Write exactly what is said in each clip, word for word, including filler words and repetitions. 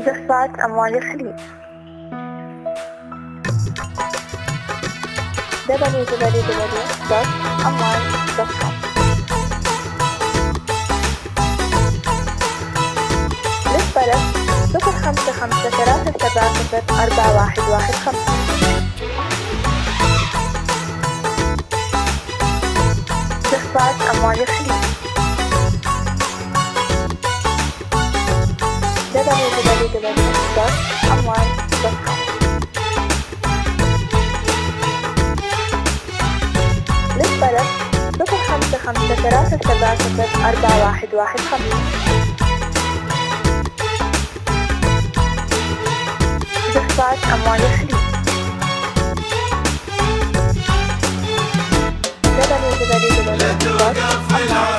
دفعة أموال الخليج دبليو دبليو دبليو دوت أموال دوت كوم. للطلب صفر خمسة خمسة ثلاثة سبعة صفر أربعة واحد واحد خمسة. دفعة أموال الخليج دبليو دبليو دبليو دوت أموال دوت كوم. للطلب صفر خمسة خمسة ثلاثة سبعة صفر أربعة واحد واحد خمسة. دفعة أموال الخليج دبليو دبليو دبليو دوت أموال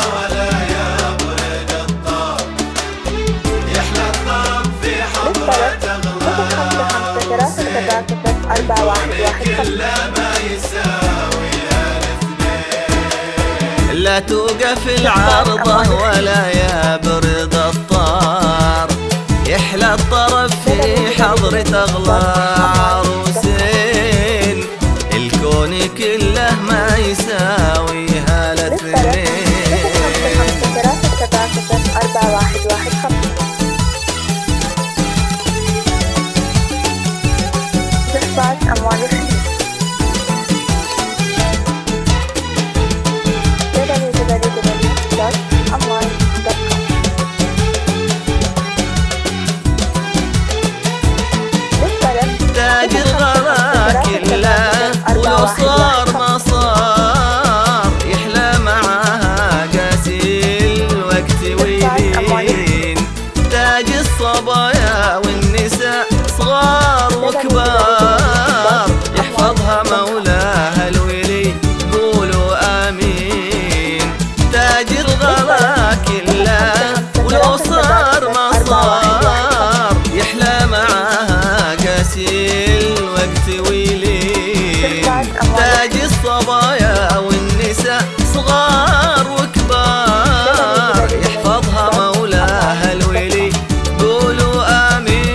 للطلب صفر خمسة خمسة ثلاثة سبعة صفر أربعة واحد واحد خمسة. لا توقف العرضة ولا يا برد الطار، يحلى الطرف في حضرة أغلى عروسين، الكون كله ما يساوي هالاثنين. دفعة أموال الخليج دبليو دبليو دبليو دوت أموال دوت كوم. للطلب تاج الغلا كله ولو صار ما صار، يحلى معاها قاسي الوقت ويلين، تاج الصبايا والنساء صغار وكبار، يحفظها مولاها الولي قولوا آمين. تاج الغلا كله ولو صار ما صار، يحلى معاها قاسي الوقت ويلين، تاج الصبايا والنساء صغار وكبار، يحفظها مولاها الولي قولوا آمين.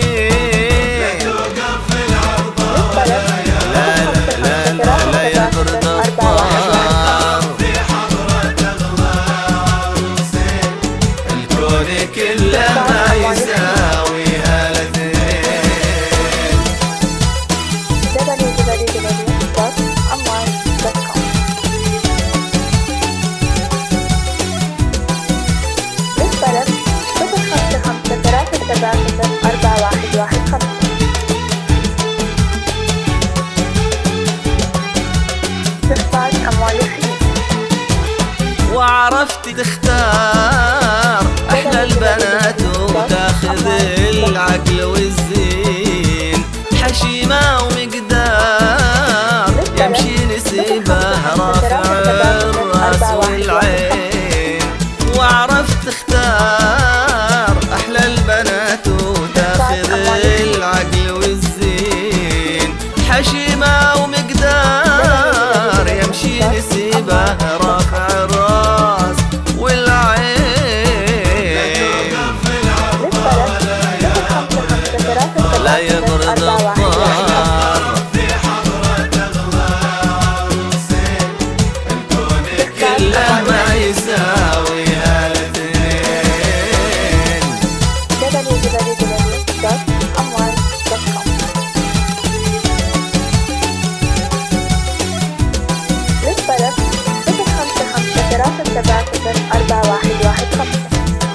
كله ما يساوي هالاثنين. دبليو دبليو دبليو دوت أموال دوت كوم. للطلب صفر خمسة خمسة ثلاثة سبعة صفر أربعة واحد واحد خمسة. دفعة أموال الخليج وعرفت تختار أحلى البنات وتاخذ العقل والزين، حشيمة ومقدار يمشي نسيبه رافع الراس والعين. وعرفت تختار أحلى البنات وتاخذ العقل والزين، حشيمة ومقدار يمشي نسيبه رافع الراس والعين. لا يبرد الطار في حضرة أغلى عروسين، الكون كله ما يساوي هالاثنين. دبليو دبليو دبليو دوت أموال دوت كوم. للطلب صفر خمسة خمسة ثلاثة سبعة صفر أربعة واحد واحد خمسة.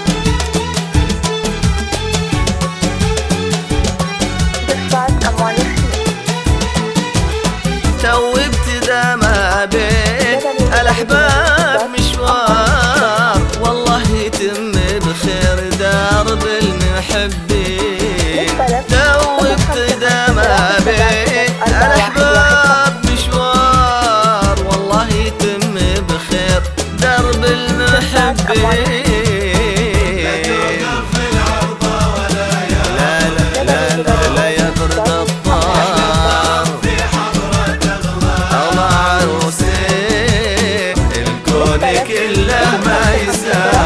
دفعة أموال الخليج تو ابتدى ما بين الأحباب مشوار، والله يتم بخير درب المحبين. تو ابتدى ما بين الأحباب مشوار، والله يتم بخير درب المحبين. لا لا لا لا لا يبرد الطار في حضرة أغلى عروسين، الكون كله ما يساوي